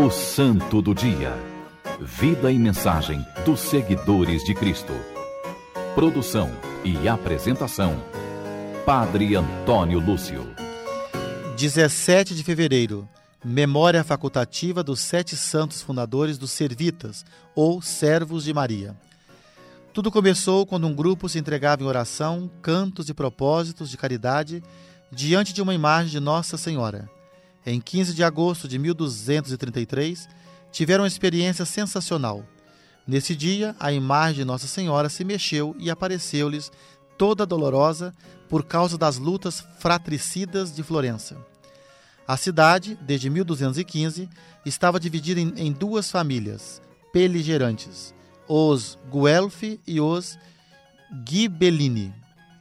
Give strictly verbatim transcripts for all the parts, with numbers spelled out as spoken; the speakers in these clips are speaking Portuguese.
O Santo do Dia. Vida e mensagem dos seguidores de Cristo. Produção e apresentação: Padre Antônio Lúcio. dezessete de fevereiro. Memória facultativa dos sete santos fundadores dos Servitas, ou Servos de Maria. Tudo começou quando um grupo se entregava em oração, cantos e propósitos de caridade diante de uma imagem de Nossa Senhora. Em quinze de agosto de mil duzentos e trinta e três, tiveram uma experiência sensacional. Nesse dia, a imagem de Nossa Senhora se mexeu e apareceu-lhes toda dolorosa por causa das lutas fratricidas de Florença. A cidade, desde mil duzentos e quinze, estava dividida em, em duas famílias beligerantes, os Guelfi e os Ghibellini.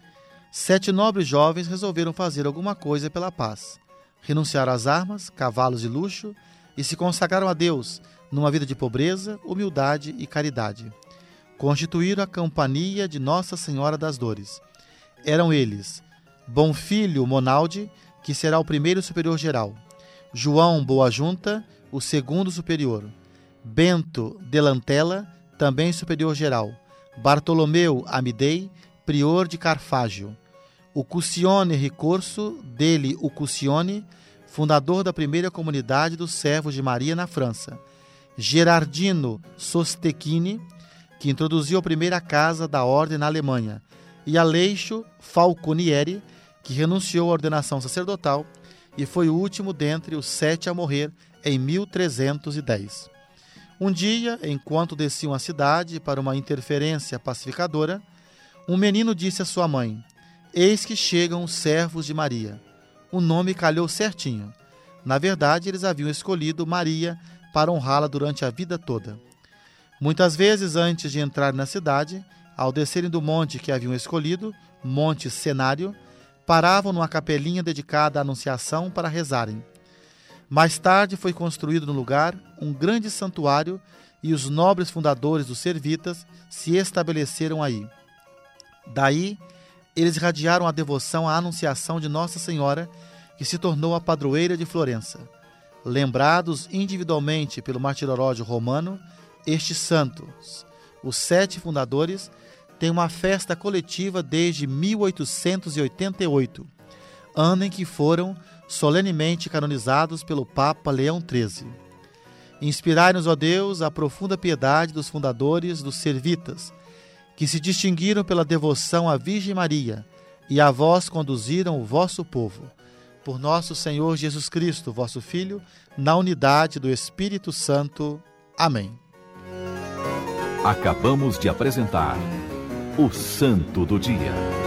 Sete nobres jovens resolveram fazer alguma coisa pela paz. Renunciaram às armas, cavalos de luxo e se consagraram a Deus numa vida de pobreza, humildade e caridade. Constituíram a Companhia de Nossa Senhora das Dores. Eram eles Bonfilho Monaldi, que será o primeiro superior geral; João Boa Junta, o segundo superior; Bento Delantella, também superior geral; Bartolomeu Amidei, prior de Carfágio; o Cucione Ricorso, dele o Cucione, fundador da primeira comunidade dos Servos de Maria na França; Gerardino Sostechini, que introduziu a primeira casa da ordem na Alemanha; e Aleixo Falconieri, que renunciou à ordenação sacerdotal e foi o último dentre os sete a morrer em mil trezentos e dez. Um dia, enquanto desciam a cidade para uma interferência pacificadora, um menino disse à sua mãe: "Eis que chegam os servos de Maria." O nome calhou certinho. Na verdade, eles haviam escolhido Maria para honrá-la durante a vida toda. Muitas vezes, antes de entrar na cidade, ao descerem do monte que haviam escolhido, Monte Cenário, paravam numa capelinha dedicada à Anunciação para rezarem. Mais tarde foi construído no lugar um grande santuário e os nobres fundadores dos Servitas se estabeleceram aí. Daí, eles irradiaram a devoção à Anunciação de Nossa Senhora, que se tornou a padroeira de Florença. Lembrados individualmente pelo martirológio romano, estes santos, os sete fundadores, têm uma festa coletiva desde mil oitocentos e oitenta e oito, ano em que foram solenemente canonizados pelo Papa Leão treze. Inspirai-nos, ó Deus, a profunda piedade dos fundadores dos Servitas, que se distinguiram pela devoção à Virgem Maria, e a vós conduziram o vosso povo. Por nosso Senhor Jesus Cristo, vosso Filho, na unidade do Espírito Santo. Amém. Acabamos de apresentar o Santo do Dia.